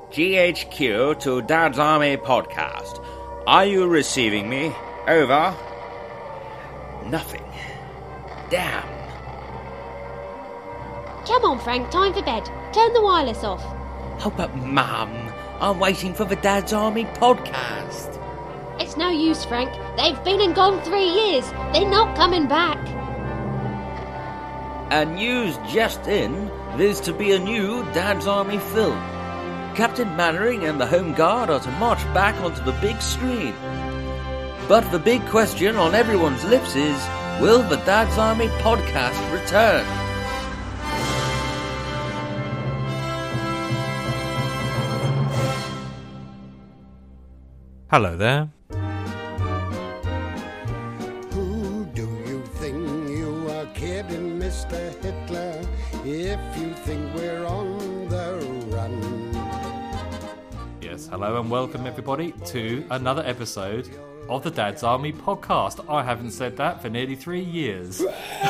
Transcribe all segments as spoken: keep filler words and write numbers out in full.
G H Q to Dad's Army podcast. Are you receiving me? Over. Nothing. Damn. Come on, Frank, time for bed. Turn the wireless off. Oh, but Mum, I'm waiting for the Dad's Army podcast. It's no use, Frank. They've been and gone three years. They're not coming back. And news just in, there's to be a new Dad's Army film. Captain Mannering and the Home Guard are to march back onto the big screen. But the big question on everyone's lips is, will the Dad's Army podcast return? Hello there. Who do you think you are kidding, Mister Hitler, if you think we're on the run? Yes, hello and welcome everybody to another episode of the Dad's Army podcast. I haven't said that for nearly three years.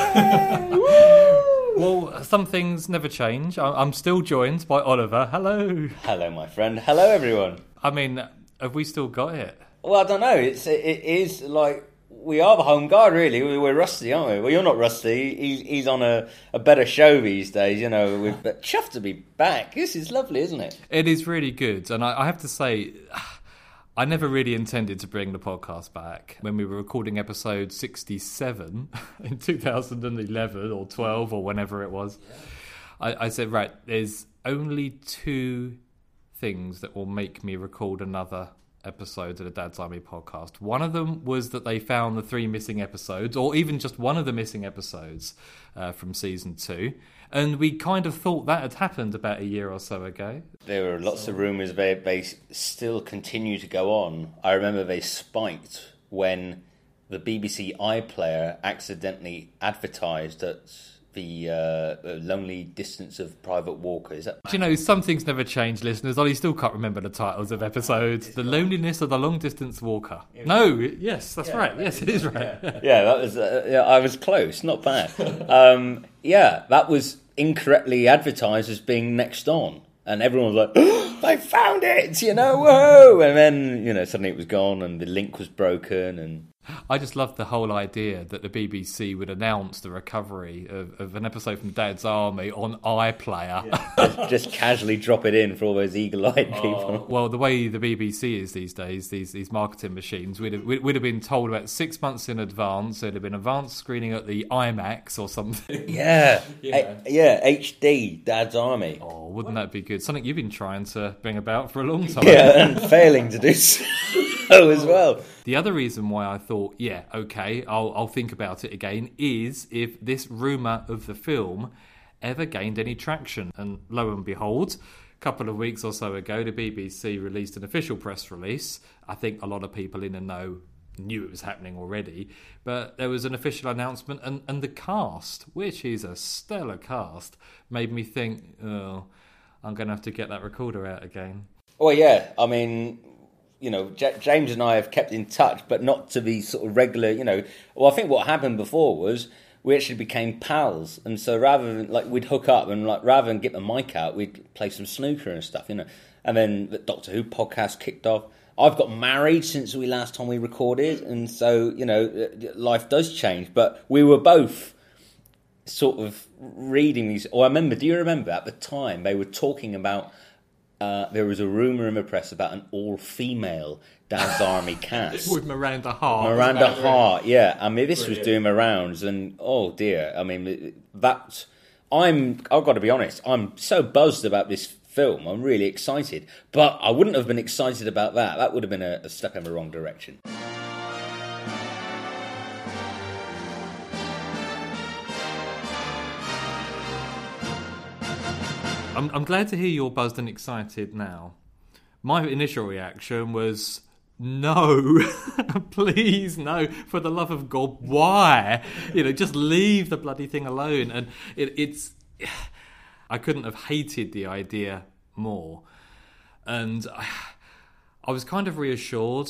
Well, some things never change. I- I'm still joined by Oliver. Hello. Hello, my friend. Hello, everyone. I mean, have we still got it? Well, I don't know. It's it is like we are the Home Guard, really. We- We're rusty, aren't we? Well, you're not rusty. He's he's on a, a better show these days, you know. We're but chuffed to be back. This is lovely, isn't it? It is really good, and I, I have to say, I never really intended to bring the podcast back. When we were recording episode sixty-seven in two thousand eleven or twelve or whenever it was, I, I said, right, there's only two things that will make me record another episode of the Dad's Army podcast. One of them was that they found the three missing episodes, or even just one of the missing episodes uh, from season two. And we kind of thought that had happened about a year or so ago. There were lots of rumours they they still continue to go on. I remember they spiked when the B B C iPlayer accidentally advertised that the uh, lonely distance of Private Walker. Is that? Do you know, some things never change, listeners. Ollie still can't remember the titles of episodes. The Loneliness of the Long Distance Walker. No, yes, that's Yeah, right. Yes, it is right. Yeah, yeah that was. Uh, yeah, I was close. Not bad. um, yeah, that was incorrectly advertised as being next on, and everyone was like, oh, "They found it!" You know, whoa! And then you know, suddenly it was gone, and the link was broken, and. I just loved the whole idea that the B B C would announce the recovery of, of an episode from Dad's Army on iPlayer. Yeah. just, just casually drop it in for all those eagle-eyed people. Oh, well, the way the B B C is these days, these these marketing machines, we'd have, we'd have been told about six months in advance. There'd have been advanced screening at the IMAX or something. Yeah, Yeah. A- yeah, H D, Dad's Army. Oh, wouldn't that be good? Something you've been trying to bring about for a long time. Yeah, and failing to do so as well. The other reason why I thought, yeah, okay, I'll, I'll think about it again, is if this rumour of the film ever gained any traction. And lo and behold, a couple of weeks or so ago, the B B C released an official press release. I think a lot of people in the know knew it was happening already, but there was an official announcement, and, and the cast, which is a stellar cast, made me think, oh, I'm going to have to get that recorder out again. Well, yeah, I mean, you know, J- James and I have kept in touch, but not to be sort of regular, you know. Well, I think what happened before was we actually became pals, and so rather than, like, we'd hook up and, like, rather than get the mic out, we'd play some snooker and stuff, you know. And then the Doctor Who podcast kicked off. I've got married since we last time we recorded, and so, you know, life does change. But we were both sort of reading these. Or I remember, do you remember at the time they were talking about, uh, there was a rumour in the press about an all-female Dad's Army cast. With Miranda Hart. Miranda Hart, yeah. I mean, this Brilliant. was doing the rounds, and oh dear. I mean, that. I'm. I've got to be honest. I'm so buzzed about this film. I'm really excited, but I wouldn't have been excited about that. That would have been a, a step in the wrong direction. I'm, I'm glad to hear you're buzzed and excited now. My initial reaction was, no, please, no, for the love of God, why? You know, just leave the bloody thing alone. And it, it's, I couldn't have hated the idea more. And I, I was kind of reassured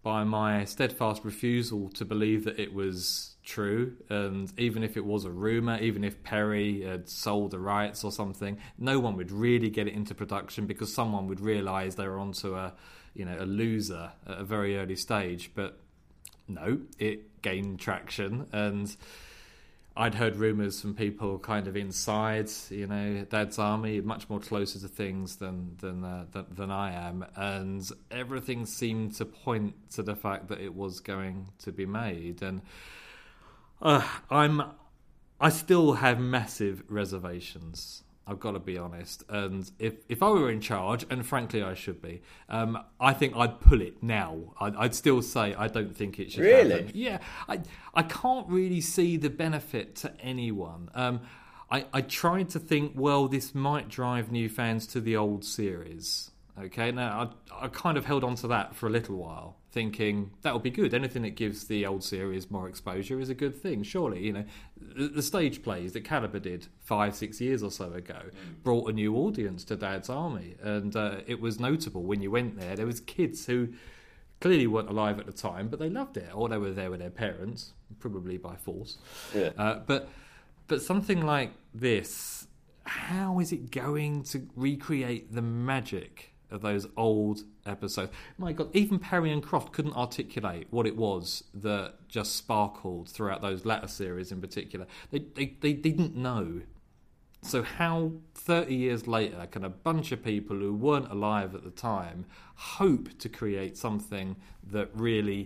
by my steadfast refusal to believe that it was true. And even if it was a rumour, even if Perry had sold the rights or something, no one would really get it into production because someone would realise they were onto a, you know, a loser at a very early stage. But no, it gained traction, and I'd heard rumours from people kind of inside, you know, Dad's Army, much more closer to things than than, uh, than than I am, and everything seemed to point to the fact that it was going to be made. And uh, I'm, I still have massive reservations. I've got to be honest. And if, if I were in charge, and frankly I should be, um, I think I'd pull it now. I'd, I'd still say I don't think it should really? happen. Yeah, I I can't really see the benefit to anyone. Um, I, I tried to think, well, this might drive new fans to the old series. Okay, now I, I kind of held on to that for a little while, thinking that would be good. Anything that gives the old series more exposure is a good thing, surely. You know, the, the stage plays that Caliber did five, six years or so ago brought a new audience to Dad's Army, and uh, it was notable when you went there. There was kids who clearly weren't alive at the time, but they loved it, or they were there with their parents, probably by force. Yeah. Uh, but but something like this, how is it going to recreate the magic of those old episodes? My God, even Perry and Croft couldn't articulate what it was that just sparkled throughout those latter series in particular. They, they, they didn't know. So how, thirty years later, can a bunch of people who weren't alive at the time hope to create something that really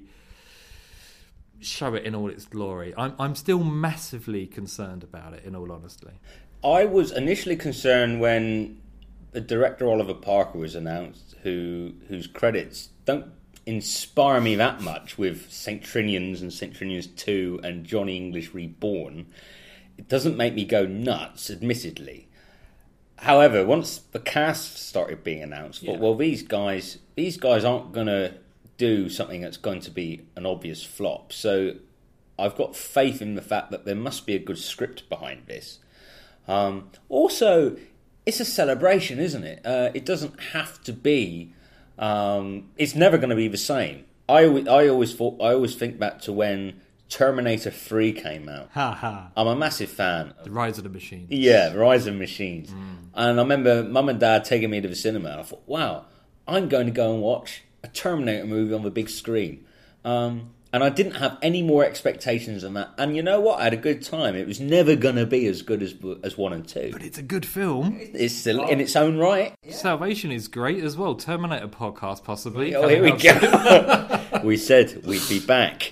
show it in all its glory? I'm, I'm still massively concerned about it, in all honesty. I was initially concerned when the director Oliver Parker was announced, who whose credits don't inspire me that much, with Saint Trinians and Saint Trinians two and Johnny English Reborn. It doesn't make me go nuts, admittedly. However, once the cast started being announced, I thought, Yeah. well, these guys, these guys aren't going to do something that's going to be an obvious flop. So I've got faith in the fact that there must be a good script behind this. Um, also, it's a celebration, isn't it? Uh, it doesn't have to be. Um, it's never going to be the same. I, I always thought. I always think back to when Terminator three came out. Ha ha. I'm a massive fan. The Rise of the Machines. Yeah, Rise of Machines. Mm. And I remember Mum and Dad taking me to the cinema, and I thought, wow, I'm going to go and watch a Terminator movie on the big screen. Um, and I didn't have any more expectations than that. And you know what? I had a good time. It was never going to be as good as as one and two. But it's a good film. It's still in its own right. Salvation is great as well. Terminator podcast, possibly. Oh, here we Coming up go. We said we'd be back.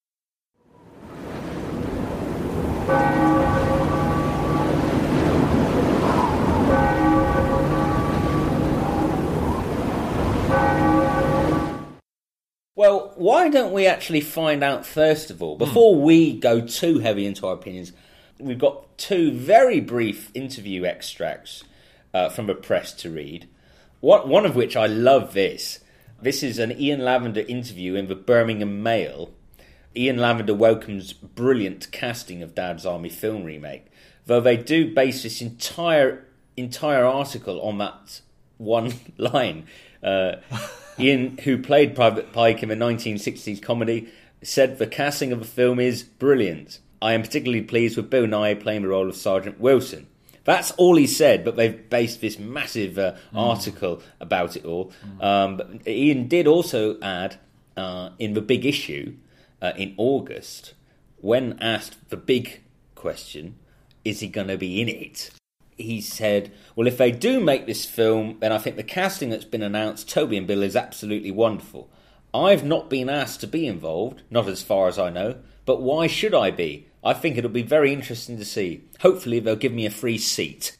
Well, why don't we actually find out first of all, before mm. we go too heavy into our opinions, we've got two very brief interview extracts uh, from the press to read. What, one of which I love this. This is an Ian Lavender interview in the Birmingham Mail. Ian Lavender welcomes brilliant casting of Dad's Army film remake, though they do base this entire entire article on that one line. Uh, Ian, who played Private Pike in the nineteen sixties comedy, said the casting of the film is brilliant. I am particularly pleased with Bill Nighy playing the role of Sergeant Wilson. That's all he said, but they've based this massive uh, mm. article about it all. Mm. Um, but Ian did also add, uh, in the big issue uh, in August, when asked the big question, is he going to be in it? He said, well, if they do make this film, then I think the casting that's been announced, Toby and Bill, is absolutely wonderful. I've not been asked to be involved, not as far as I know, but why should I be? I think it'll be very interesting to see. Hopefully they'll give me a free seat.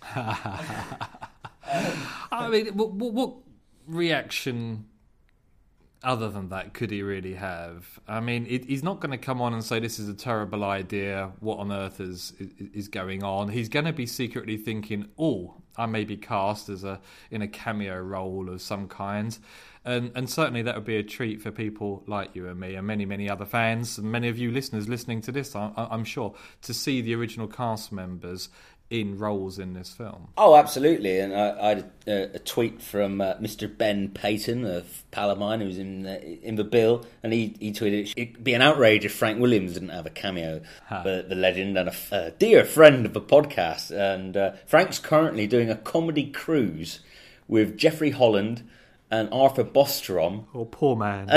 I mean, what, what reaction other than that could he really have? I mean, it, he's not going to come on and say this is a terrible idea, what on earth is is, is going on. He's going to be secretly thinking, oh, I may be cast as a in a cameo role of some kind. And and certainly that would be a treat for people like you and me and many, many other fans, and many of you listeners listening to this, I, I'm sure, to see the original cast members in roles in this film. Oh, absolutely. And I, I had a, a tweet from uh, Mister Ben Payton, a pal of mine who's in uh, in the bill, and he, he tweeted, it'd be an outrage if Frank Williams didn't have a cameo. Huh. But the legend and a, a dear friend of the podcast. And uh, Frank's currently doing a comedy cruise with Jeffrey Holland and Arthur Bostrom. Oh, poor man.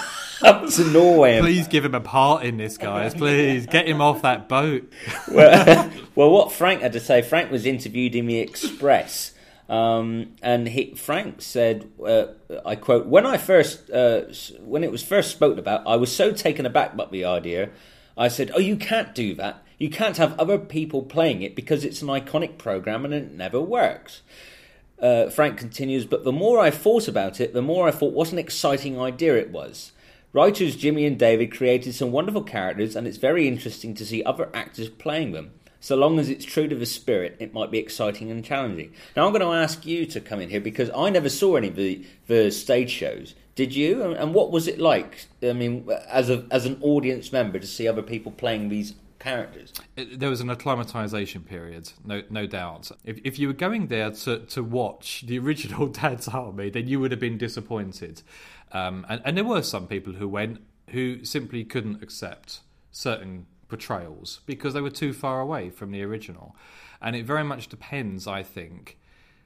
Up to Norway. Please give him a part in this, guys. Please get him off that boat. well, well, what Frank had to say, Frank was interviewed in the Express, um, and he, Frank said, uh, I quote, when I first, uh, when it was first spoken about, I was so taken aback by the idea. I said, oh, you can't do that. You can't have other people playing it because it's an iconic program and it never works. Uh, Frank continues, but the more I thought about it, the more I thought what an exciting idea it was. Writers Jimmy and David created some wonderful characters, and it's very interesting to see other actors playing them. So long as it's true to the spirit, it might be exciting and challenging. Now, I'm going to ask you to come in here, because I never saw any of the, the stage shows. Did you? And, and what was it like, I mean, as a as an audience member, to see other people playing these characters? It, there was an acclimatisation period, no no doubt. If if you were going there to, to watch the original Dad's Army, then you would have been disappointed. Um, and, and there were some people who went who simply couldn't accept certain portrayals because they were too far away from the original. And it very much depends, I think,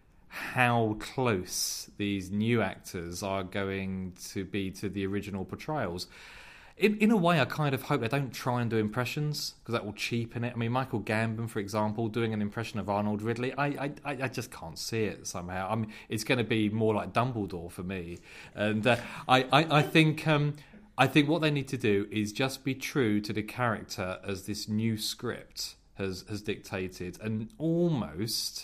how close these new actors are going to be to the original portrayals. In, in a way, I kind of hope they don't try and do impressions, because that will cheapen it. I mean, Michael Gambon, for example, doing an impression of Arnold Ridley, I I, I just can't see it somehow. I mean, it's going to be more like Dumbledore for me. And uh, I, I, I think um, I think what they need to do is just be true to the character as this new script has, has dictated, and almost...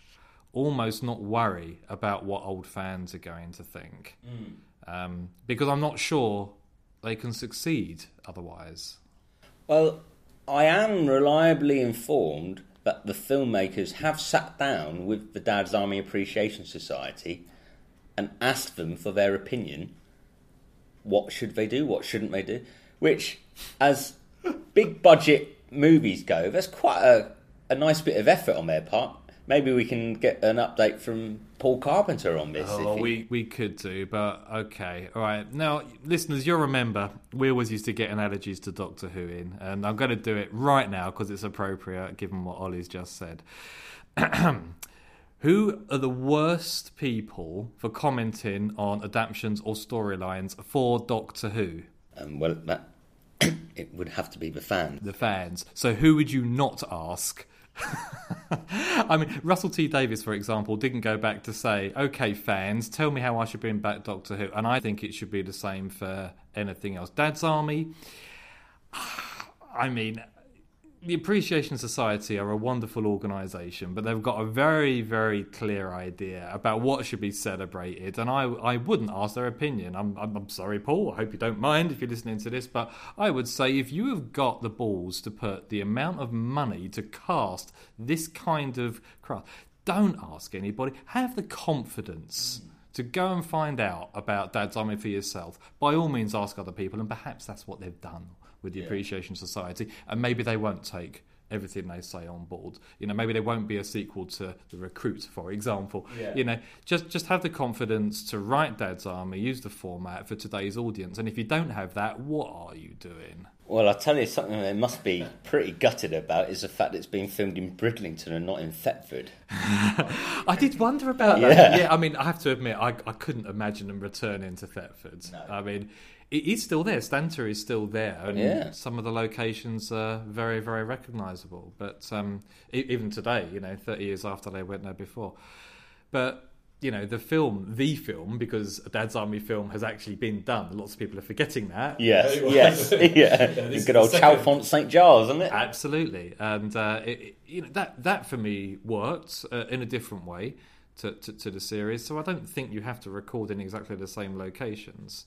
almost not worry about what old fans are going to think. Mm. Um, because I'm not sure they can succeed otherwise. Well, I am reliably informed that the filmmakers have sat down with the Dad's Army Appreciation Society and asked them for their opinion. What should they do? What shouldn't they do? Which, as big budget movies go, that's quite a, a nice bit of effort on their part. Maybe we can get an update from Paul Carpenter on this. Oh, if he... we, we could do, but okay. All right. Now, listeners, you'll remember we always used to get analogies to Doctor Who in, and I'm going to do it right now because it's appropriate given what Ollie's just said. Who are the worst people for commenting on adaptations or storylines for Doctor Who? Um, well, that it would have to be the fans. The fans. So who would you not ask? I mean, Russell T Davies, for example, didn't go back to say, OK, fans, tell me how I should bring back Doctor Who. And I think it should be the same for anything else. Dad's Army, I mean, the Appreciation Society are a wonderful organisation, but they've got a very, very clear idea about what should be celebrated, and I, I wouldn't ask their opinion. I'm, I'm, I'm sorry, Paul, I hope you don't mind if you're listening to this, but I would say if you have got the balls to put the amount of money to cast this kind of craft, don't ask anybody. Have the confidence to go and find out about Dad's Army for yourself. By all means, ask other people, and perhaps that's what they've done with the yeah. Appreciation Society, and maybe they won't take everything they say on board. You know, maybe there won't be a sequel to The Recruit, for example. Yeah. You know, just just have the confidence to write Dad's Army, use the format for today's audience, and if you don't have that, what are you doing? Well, I'll tell you something they must be pretty gutted about is the fact it's being filmed in Bridlington and not in Thetford. I did wonder about that. Yeah, yeah I mean, I have to admit, I, I couldn't imagine them returning to Thetford. No. I mean, it is still there. Stanter is still there, and yeah. some of the locations are very, very recognisable. But um, even today, you know, thirty years after they went there before. But you know, the film, the film, because a Dad's Army film has actually been done. Lots of people are forgetting that. Yes, yes, yeah. yeah Good old Chalfont Saint Giles, isn't it? Absolutely, and uh, it, it, you know that that for me worked uh, in a different way to, to to the series. So I don't think you have to record in exactly the same locations.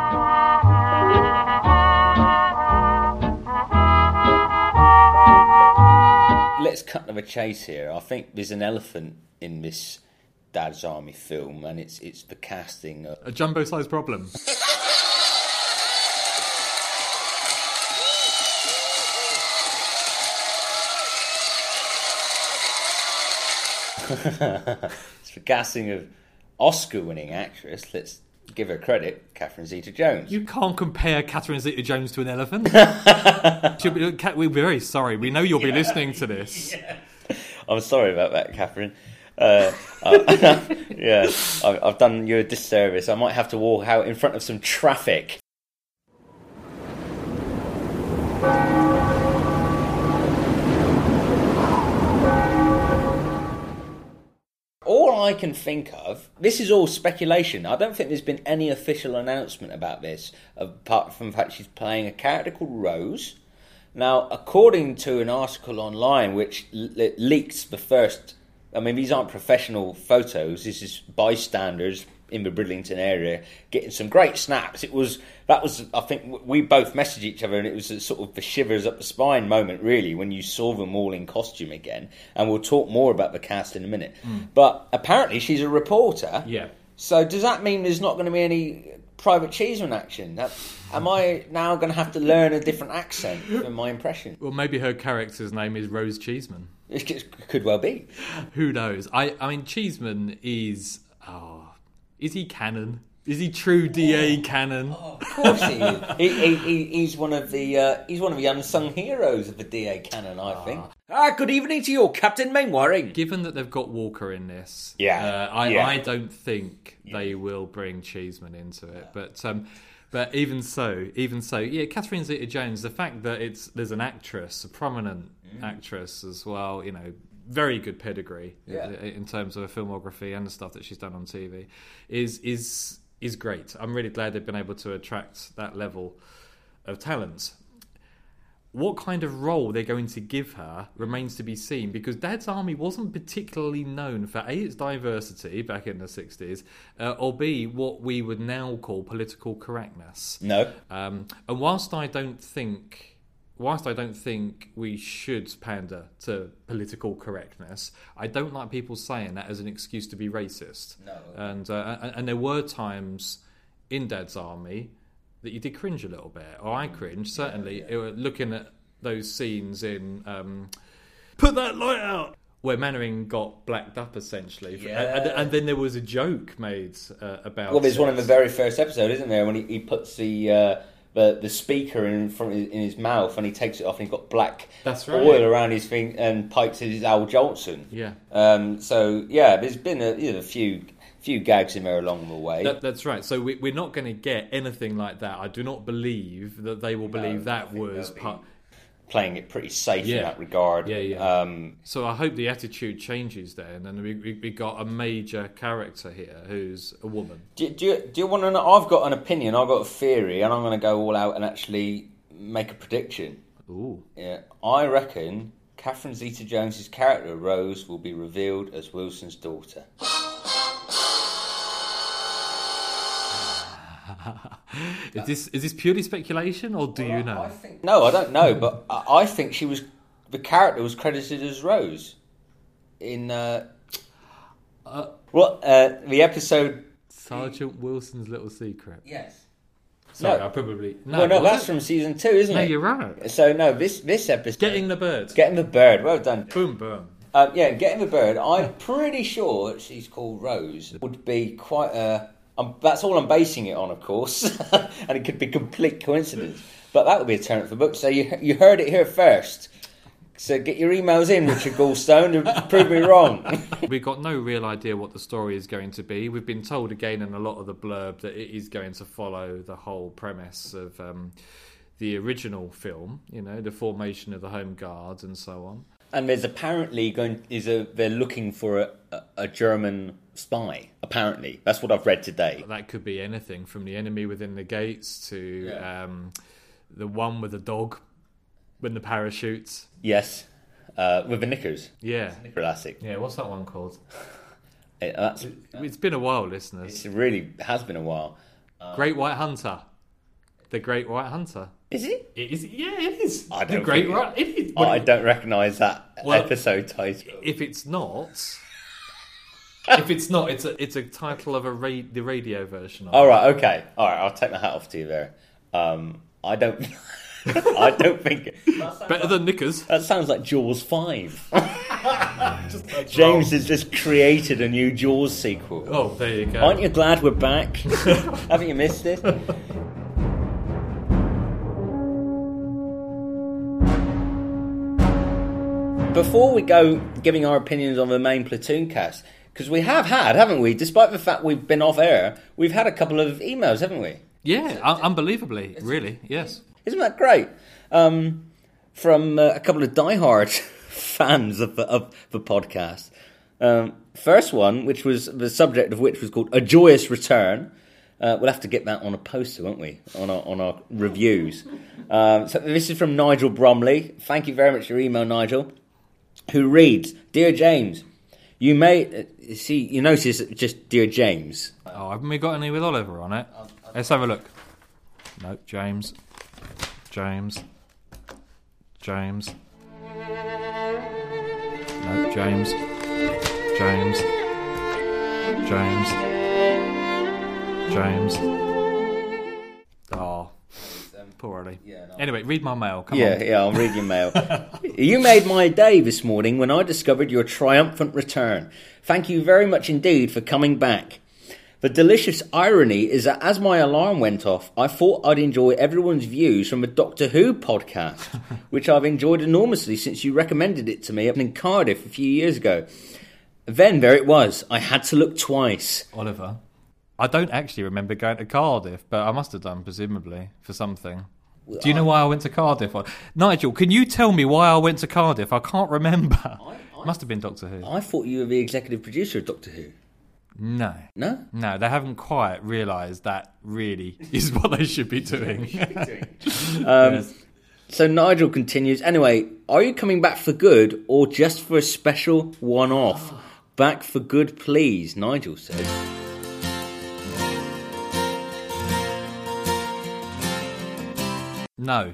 Let's cut to the chase here. I think there's an elephant in this Dad's Army film, and it's it's the casting of... A jumbo-sized problem. It's the casting of Oscar-winning actress. Let's give her credit, Catherine Zeta-Jones. You can't compare Catherine Zeta-Jones to an elephant. She'll be, we're very sorry. We know you'll be listening to this. Yeah. I'm sorry about that, Catherine. Uh, uh, yeah, I've, I've done you a disservice. I might have to walk out in front of some traffic. All I can think of, this is all speculation. I don't think there's been any official announcement about this, apart from the fact she's playing a character called Rose. Now, according to an article online which le- leaks the first, I mean, these aren't professional photos, this is bystanders in the Bridlington area getting some great snaps. It was, that was, I think, we both messaged each other and it was a sort of the shivers up the spine moment, really, when you saw them all in costume again. And we'll talk more about the cast in a minute. Mm. But apparently she's a reporter. Yeah. So does that mean there's not going to be any Private Cheeseman action? That, am I now going to have to learn a different accent for my impression? Well, maybe her character's name is Rose Cheeseman. It could well be. Who knows? I, I mean, Cheeseman is... Oh, is he canon? Is he true D A canon? Oh, of course he is. he, he, he, he's one of the uh, he's one of the unsung heroes of the D A canon, I think. Ah, good evening to you, Captain Mainwaring. Given that they've got Walker in this, yeah, uh, I, yeah. I don't think yeah. they will bring Cheeseman into it. Yeah. But um, but even so, even so, yeah, Catherine Zeta-Jones. The fact that it's there's an actress, a prominent mm. actress as well, you know. Very good pedigree yeah. in terms of her filmography and the stuff that she's done on T V is is is great. I'm really glad they've been able to attract that level of talent. What kind of role they're going to give her remains to be seen, because Dad's Army wasn't particularly known for A, its diversity back in the sixties, uh, or B, what we would now call political correctness. No. Um, and whilst I don't think... Whilst I don't think we should pander to political correctness, I don't like people saying that as an excuse to be racist. No. And uh, and, and there were times in Dad's Army that you did cringe a little bit, or I cringed, certainly, yeah, yeah. looking at those scenes in um, Put That Light Out, where Mannering got blacked up, essentially. Yeah. And, and then there was a joke made uh, about Well, there's it. one in the very first episode, isn't there, when he, he puts the... Uh, The, the speaker in front of his, in his mouth, and he takes it off, and he's got black That's right. oil around his thing, and pipes it as Al Jolson. Yeah. Um, so yeah, there's been a, you know, a few few gags in there along the way. That, that's right. So we, we're not going to get anything like that. I do not believe that they will believe no, that was part. Playing it pretty safe Yeah. in that regard. Yeah, yeah. Um, so I hope the attitude changes then, and we, we we got a major character here who's a woman. do, do, you, do you want to know? I've got an opinion, I've got a theory, and I'm going to go all out and actually make a prediction. Ooh. Yeah, I reckon Catherine Zeta-Jones' character, Rose, will be revealed as Wilson's daughter. is this is this purely speculation, or do well, you know? I think, no, I don't know, but I, I think she was the character was credited as Rose in uh, uh, well uh, the episode Sergeant Wilson's Little Secret. Yes. Sorry, no. I probably no. Well, no, that's it? from season two, isn't no, it? No, you're right. So no, this this episode, Getting the Bird. Getting the Bird. Well done. Boom, boom. Um, yeah, Getting the Bird. I'm pretty sure she's called Rose. Would be quite a. Um, that's all I'm basing it on, of course, and it could be complete coincidence. But that would be a turn for the book. So you you heard it here first. So get your emails in, Richard Gallstone, to prove me wrong. We've got no real idea what the story is going to be. We've been told again in a lot of the blurb that it is going to follow the whole premise of um, the original film, you know, the formation of the Home Guards and so on. And there's apparently going is a they're looking for a, a, a German spy. Apparently, that's what I've read today. That could be anything from the enemy within the gates to yeah. um, the one with the dog with the parachutes. Yes, uh, with the knickers. Yeah, knicker elastic. Yeah, what's that one called? It, that's, it's been a while, listeners. It really has been a while. Um, Great White Hunter. The Great White Hunter. Is it? It is. Yeah, it is. I don't the Great White. It is. Oh, I don't recognise that well, episode title. If it's not, if it's not, it's a it's a title of a ra- the radio version. Of All it. right. Okay. All right. I'll take my hat off to you there. Um, I don't. I don't think... Better than knickers. That sounds like Jaws five. James has just created a new Jaws sequel. Oh, there you go. Aren't you glad we're back? Haven't you missed it? Before we go giving our opinions on the main Platoon cast, because we have had, haven't we, despite the fact we've been off air, we've had a couple of emails, haven't we? Yeah, un- unbelievably, really, yes. Isn't that great? Um, from uh, a couple of diehard fans of the, of the podcast. Um, first one, which was the subject of which was called A Joyous Return. Uh, we'll have to get that on a poster, won't we, on our, on our reviews. Um, so this is from Nigel Bromley. Thank you very much for your email, Nigel. Who reads, Dear James, you may... Uh, see, you notice just Dear James. Oh, haven't we got any with Oliver on it? Let's have a look. No, James. James. James. No, James. James. James. James. Oh, poor Ollie. Yeah, no. Anyway, read my mail. Come yeah, on. yeah, I'll read your mail. You made my day this morning when I discovered your triumphant return. Thank you very much indeed for coming back. The delicious irony is that as my alarm went off, I thought I'd enjoy everyone's views from a Doctor Who podcast, which I've enjoyed enormously since you recommended it to me up in Cardiff a few years ago. Then there it was. I had to look twice. Oliver, I don't actually remember going to Cardiff, but I must have done, presumably, for something. Do you know why I went to Cardiff? Nigel, can you tell me why I went to Cardiff? I can't remember. I, I, must have been Doctor Who. I thought you were the executive producer of Doctor Who. No. No? No, they haven't quite realised that really is what they should be doing. um, yes. So Nigel continues, anyway, are you coming back for good or just for a special one-off? Back for good, please, Nigel said. No.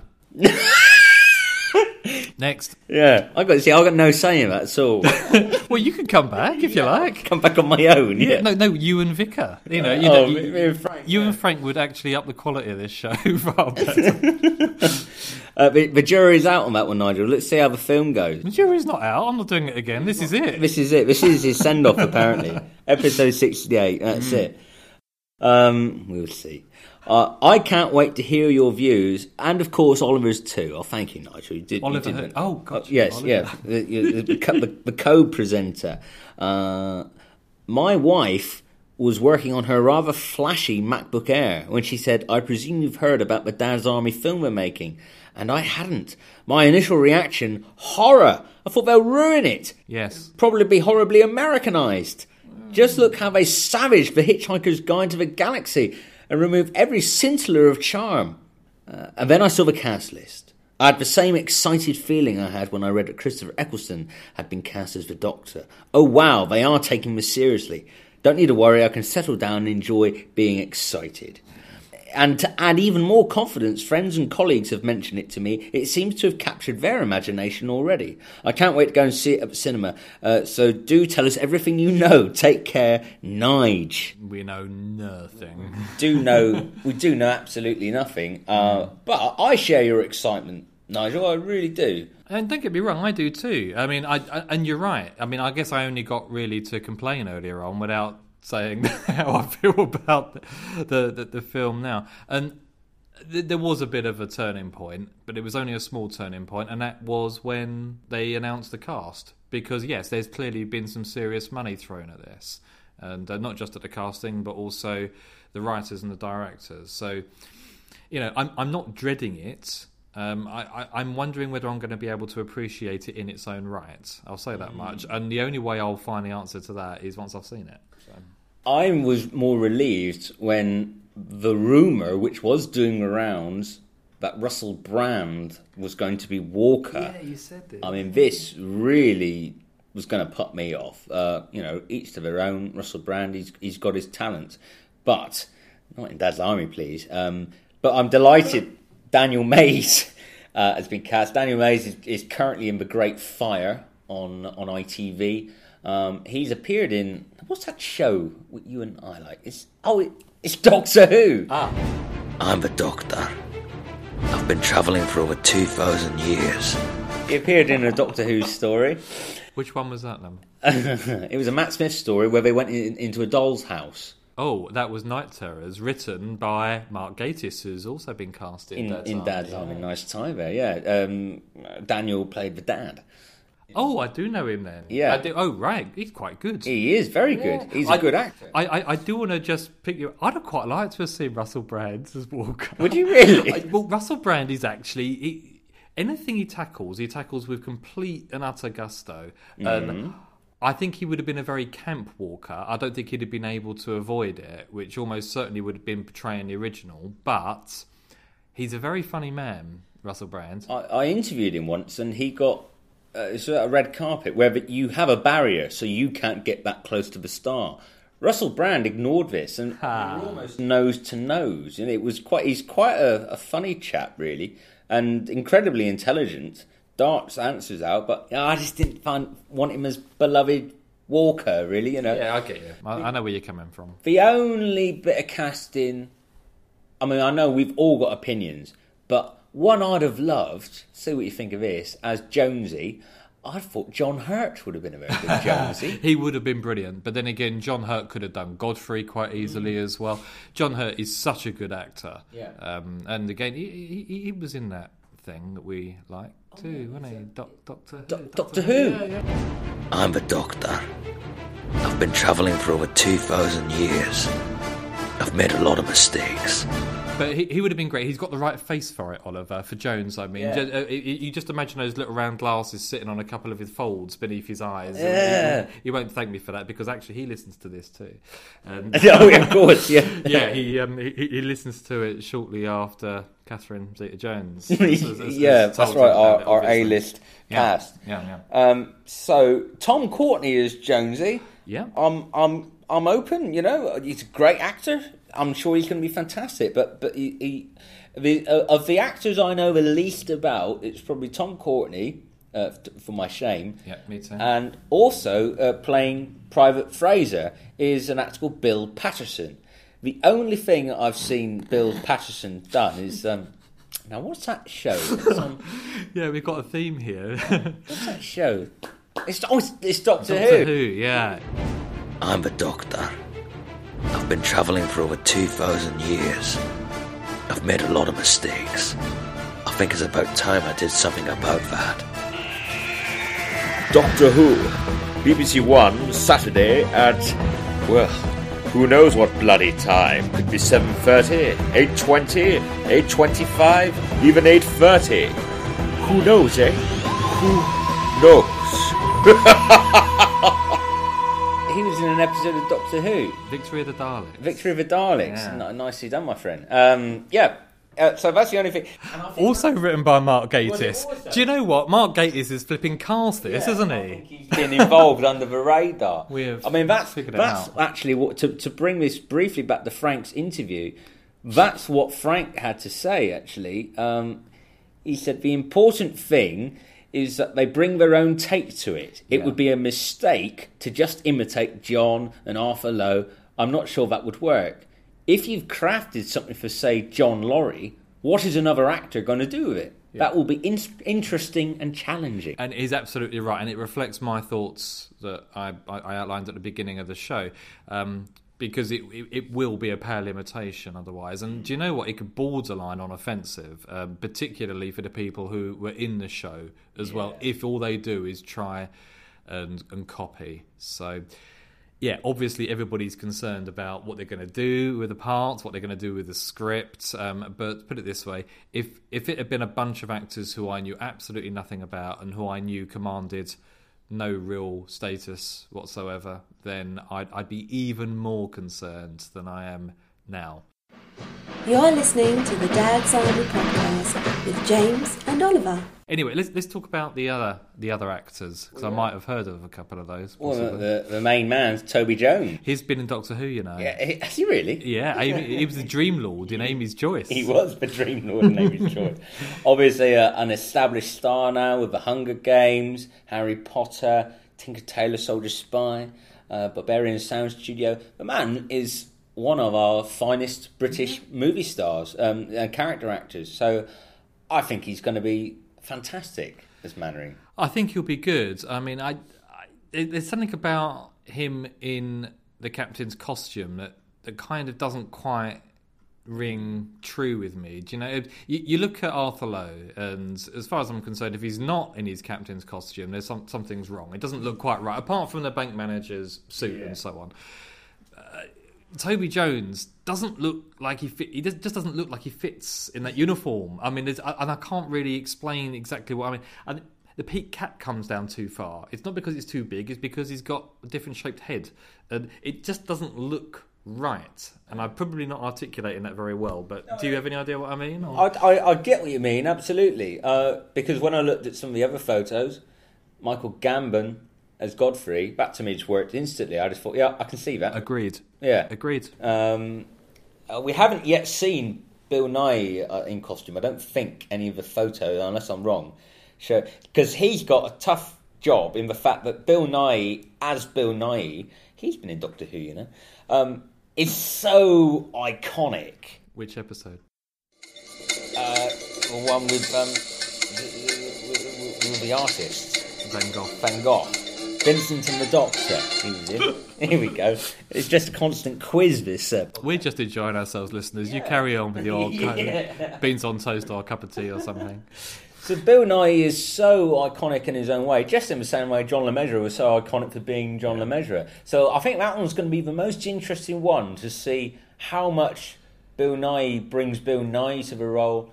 Next. Yeah, I got see. I got no say in that at all. Well, you can come back if you like. Come back on my own. Yeah. No, no. You and Vicar. You know. You, oh, know, you, me and Frank, you yeah. and Frank would actually up the quality of this show far better. uh, the, the jury's out on that one, Nigel. Let's see how the film goes. The jury's not out. I'm not doing it again. This is it. This is it. This is his send-off. Apparently, episode sixty-eight. That's mm. it. Um, we'll see. Uh, I can't wait to hear your views, and of course Oliver's too. Oh, thank you, Nigel. You did. Oliver, you did oh, God, uh, yes, Oliver. yeah, the, the, the, the, the co-presenter. Uh, my wife was working on her rather flashy MacBook Air when she said, "I presume you've heard about the Dad's Army film we're making," and I hadn't. My initial reaction: horror. I thought they'll ruin it. Yes, probably be horribly Americanized. Just look how they savaged The Hitchhiker's Guide to the Galaxy and remove every scintilla of charm. Uh, and then I saw the cast list. I had the same excited feeling I had when I read that Christopher Eccleston had been cast as the Doctor. Oh wow, they are taking this seriously. Don't need to worry, I can settle down and enjoy being excited. And to add even more confidence, friends and colleagues have mentioned it to me. It seems to have captured their imagination already. I can't wait to go and see it at the cinema. Uh, so do tell us everything you know. Take care, Nige. We know nothing. do know, we do know absolutely nothing. Uh, but I share your excitement, Nigel. I really do. And don't get me wrong, I do too. I mean, I, I and you're right. I mean, I guess I only got really to complain earlier on without saying how I feel about the the, the, the film now. And th- there was a bit of a turning point, but it was only a small turning point, and that was when they announced the cast. Because, yes, there's clearly been some serious money thrown at this. And uh, not just at the casting, but also the writers and the directors. So, you know, I'm I'm not dreading it. Um, I, I, I'm wondering whether I'm going to be able to appreciate it in its own right. I'll say that much. And the only way I'll find the answer to that is once I've seen it. So. I was more relieved when the rumour, which was doing the rounds, that Russell Brand was going to be Walker. Yeah, you said this. I mean, this really was going to put me off. Uh, you know, each to their own. Russell Brand, he's, he's got his talent. But, not in Dad's Army, please. Um, but I'm delighted Daniel Mays uh, has been cast. Daniel Mays is, is currently in The Great Fire on, on I T V. Um, he's appeared in... What's that show what you and I like? It's Oh, it, it's Doctor Who. Ah. I'm the Doctor. I've been travelling for over two thousand years. He appeared in a Doctor Who story. Which one was that then? It was a Matt Smith story where they went in, into a doll's house. Oh, that was Night Terrors, written by Mark Gatiss, who's also been cast in, In, Dad's in Army. Dad's Army. Nice time there, yeah. Um, Daniel played the dad. Oh, I do know him then. Yeah. I do, oh, right. He's quite good. He is very good. He's a I- good actor. I, I, I do want to just pick you. I'd have quite liked to have seen Russell Brand as Walker. Would you really? I- well, Russell Brand is actually he, anything he tackles, he tackles with complete and utter gusto. And Mm-hmm. I think he would have been a very camp Walker. I don't think he'd have been able to avoid it, which almost certainly would have been portraying the original. But he's a very funny man, Russell Brand. I, I interviewed him once, and he got uh, it's a red carpet where you have a barrier, so you can't get that close to the star. Russell Brand ignored this, and Ha. we were almost nose to nose. And it was quite. He's quite a, a funny chap, really, and incredibly intelligent. Darts answers out, but you know, I just didn't find want him as beloved Walker. Really, you know. Yeah, I get you. I, I know where you're coming from. The only bit of casting, I mean, I know we've all got opinions, but one I'd have loved, see what you think of this, as Jonesy, I thought John Hurt would have been a very good Jonesy. He would have been brilliant, but then again, John Hurt could have done Godfrey quite easily as well. John Hurt is such a good actor. Yeah. Um, and again, he, he, he was in that thing that we like too, wasn't he? Doc, Doctor Who. Do- Doctor Who. Yeah, yeah. I'm the Doctor. I've been travelling for over two thousand years. I've made a lot of mistakes. But he, he would have been great. He's got the right face for it, Oliver, for Jones, I mean. Yeah. Ju- uh, you, you just imagine those little round glasses sitting on a couple of his folds beneath his eyes. Yeah. You won't thank me for that, because actually he listens to this too. And Oh, yeah, of course, yeah. yeah, he, um, he he listens to it shortly after Catherine Zeta-Jones. Yeah, that's right, our, our A-list Yeah. cast. Yeah, Um, so, Tom Courtenay is Jonesy. yeah. I'm, I'm, I'm open, you know. He's a great actor. I'm sure he's going to be fantastic. But but he, he the, uh, of the actors I know the least about, it's probably Tom Courtenay, uh, for my shame. Yeah, me too. And also uh, playing Private Fraser is an actor called Bill Patterson. The only thing I've seen Bill Patterson done is um, now what's that show? It's on, Yeah, we've got a theme here. what's that show? It's oh, it's, it's Doctor, Doctor Who. Who, yeah. I'm the Doctor. I've been travelling for over two thousand years. I've made a lot of mistakes. I think it's about time I did something about that. Doctor Who, B B C One, Saturday at, well, who knows what bloody time. Could be seven thirty, eight twenty, eight twenty-five, even eight thirty. Who knows, eh? Who knows? He was in an episode of Doctor Who. Victory of the Daleks. Victory of the Daleks. Yeah. N- nicely done, my friend. Um, yeah. Uh, so that's the only thing. Also written by Mark Was it Gatiss. also? Do you know what? Mark Gatiss is flipping cast this, isn't I he? think he's been involved under the radar. We have I mean, that's figured it that's out. actually what to to bring this briefly back to Frank's interview. That's what Frank had to say. Actually, um, he said the important thing is that they bring their own take to it. It Yeah. would be a mistake to just imitate John and Arthur Lowe. I'm not sure that would work. If you've crafted something for, say, John Laurie, what is another actor going to do with it? That will be in- interesting and challenging. And he's absolutely right, and it reflects my thoughts that I, I, I outlined at the beginning of the show, um, because it, it it will be a pale imitation otherwise. And do you know what? It could borderline on offensive, um, particularly for the people who were in the show as well, if all they do is try and, and copy. So, yeah, obviously everybody's concerned about what they're going to do with the parts, what they're going to do with the script. Um, but put it this way, if if it had been a bunch of actors who I knew absolutely nothing about and who I knew commanded no real status whatsoever, then I'd, I'd be even more concerned than I am now. You're listening to the Dad's Army podcast with James and Oliver. Anyway, let's let's talk about the other the other actors, because I might have heard of a couple of those. Well, possibly. the, the main man's Toby Jones. He's been in Doctor Who, you know. Yeah, he- has he really? Yeah, Amy, he was the Dream Lord in Amy's Choice. He was the Dream Lord and Amy's Choice. Obviously, uh, an established star now with the Hunger Games, Harry Potter, Tinker Tailor Soldier Spy, uh, Barbarian Sound Studio. The man is one of our finest British movie stars um, and character actors. So I think he's going to be fantastic as Mannering. I think he'll be good. I mean, I, I there's something about him in the captain's costume that, that kind of doesn't quite ring true with me. Do you know, you, you look at Arthur Lowe, and as far as I'm concerned, if he's not in his captain's costume, there's some, something's wrong. It doesn't look quite right, apart from the bank manager's suit yeah. and so on. Uh, Toby Jones doesn't look like he fit. He just doesn't look like he fits in that uniform. I mean, there's, and I can't really explain exactly what I mean. And the peak cap comes down too far. It's not because it's too big. It's because he's got a different shaped head, and it just doesn't look right. And I'm probably not articulating that very well. But no, do you have any idea what I mean? I, I, I get what you mean, absolutely. Uh, because when I looked at some of the other photos, Michael Gambon as Godfrey, that to me just worked instantly. I just thought, yeah, I can see that. Agreed. Yeah. Agreed. Um, uh, we haven't yet seen Bill Nighy uh, in costume. I don't think any of the photos, unless I'm wrong, show, because he's got a tough job in the fact that Bill Nighy, as Bill Nighy, he's been in Doctor Who, you know, um, is so iconic. Which episode? Uh, the one with, um, the, with the artist. Van Gogh. Van Gogh. Vincent and the Doctor. He was in. Here we go. It's just a constant quiz, this. Uh, We're just enjoying ourselves, listeners. Yeah. You carry on with your yeah. beans on toast or a cup of tea or something. So Bill Nighy is so iconic in his own way, just in the same way John Le Mesurier was so iconic for being John Le Mesurier. So I think that one's going to be the most interesting one to see how much Bill Nighy brings Bill Nighy to the role.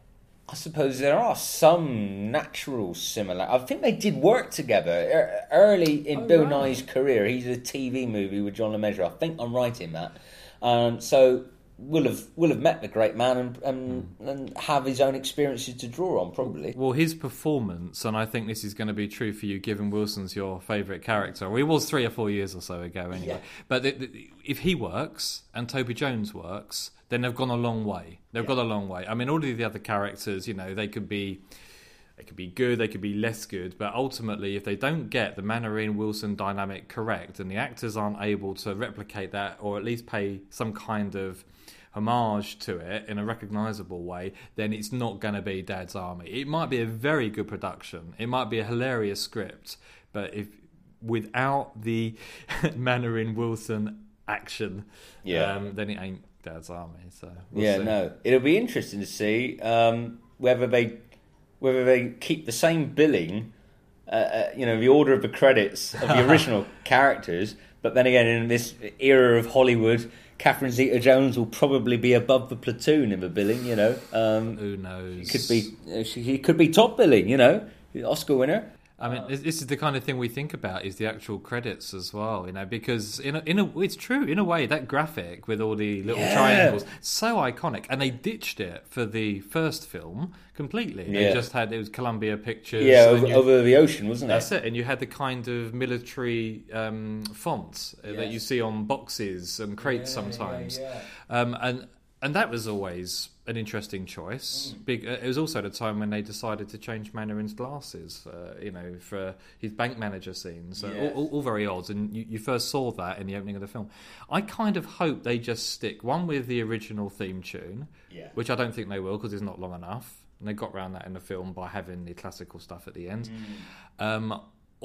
I suppose there are some natural similarities. I think they did work together early in oh, Bill right. Nighy's career. He did a T V movie with John Le Mesurier. I think I'm right in that. Um, so will have will have met the great man and and, mm. and have his own experiences to draw on, probably. Well, his performance, and I think this is going to be true for you, given Wilson's your favourite character. Well, he was three or four years or so ago, anyway. Yeah. But the, the, if he works and Toby Jones works, then they've gone a long way. They've yeah. got a long way. I mean, all of the other characters, you know, they could be. They could be good, they could be less good, but ultimately, if they don't get the Mannering-Wilson dynamic correct, and the actors aren't able to replicate that, or at least pay some kind of homage to it in a recognisable way, then it's not going to be Dad's Army. It might be a very good production, it might be a hilarious script, but if without the Mannering-Wilson action, yeah. um, then it ain't Dad's Army. So we'll yeah, see. no, it'll be interesting to see um, whether they. Whether they keep the same billing, uh, uh, you know, the order of the credits of the original characters, but then again, in this era of Hollywood, Catherine Zeta-Jones will probably be above the platoon in the billing, you know. Um, Who knows? Could be, she could be top billing, you know, Oscar winner. I mean, this is the kind of thing we think about, is the actual credits as well, you know, because in a, in a, it's true, in a way, that graphic with all the little yeah. triangles, so iconic, and they ditched it for the first film completely. Yeah. They just had, it was Columbia Pictures. Yeah, over, you, over the ocean, wasn't it? That's it, and you had the kind of military um, fonts yes. that you see on boxes and crates yeah, sometimes. Yeah, yeah. Um, and and that was always an interesting choice. Mm. Big, uh, it was also the time when they decided to change Mannering's glasses, uh, you know, for his bank manager scenes. So yes. all, all, all very odd, and you, you first saw that in the opening of the film. I kind of hope they just stick, one with the original theme tune, yeah. which I don't think they will because it's not long enough, and they got around that in the film by having the classical stuff at the end, mm. um,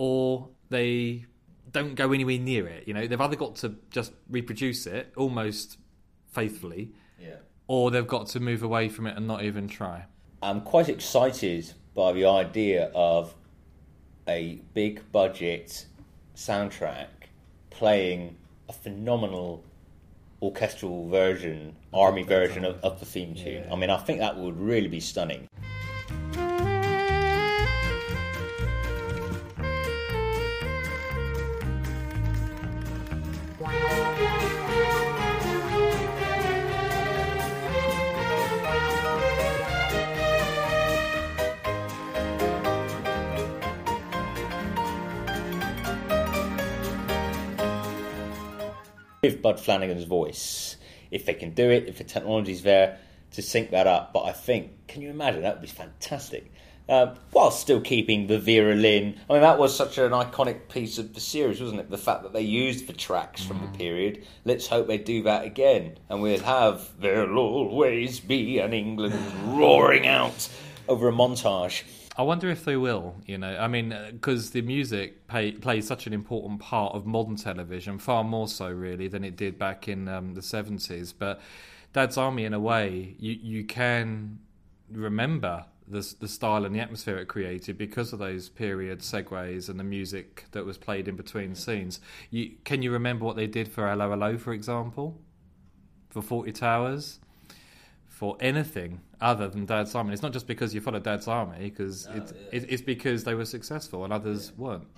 or they don't go anywhere near it. You know, they've either got to just reproduce it almost faithfully, yeah. or they've got to move away from it and not even try. I'm quite excited by the idea of a big budget soundtrack playing a phenomenal orchestral version, army version of, of the theme tune. Yeah. I mean, I think that would really be stunning. With Bud Flanagan's voice, if they can do it, if the technology's there to sync that up. But I think, can you imagine, that would be fantastic. uh, while still keeping the Vera Lynn. I mean, that was such an iconic piece of the series, wasn't it? The fact that they used the tracks from the period. Let's hope they do that again, and we'll have "There'll Always Be an England" roaring out over a montage. I wonder if they will, you know. I mean, because the music pay, plays such an important part of modern television, far more so, really, than it did back in um, the seventies. But Dad's Army, in a way, you, you can remember the, the style and the atmosphere it created because of those period segues and the music that was played in between scenes. You, can you remember what they did for Hello Hello, for example? For Fawlty Towers? For anything other than Dad's Army. It's not just because you follow Dad's Army, because no, it's, yeah. it's because they were successful and others yeah. weren't.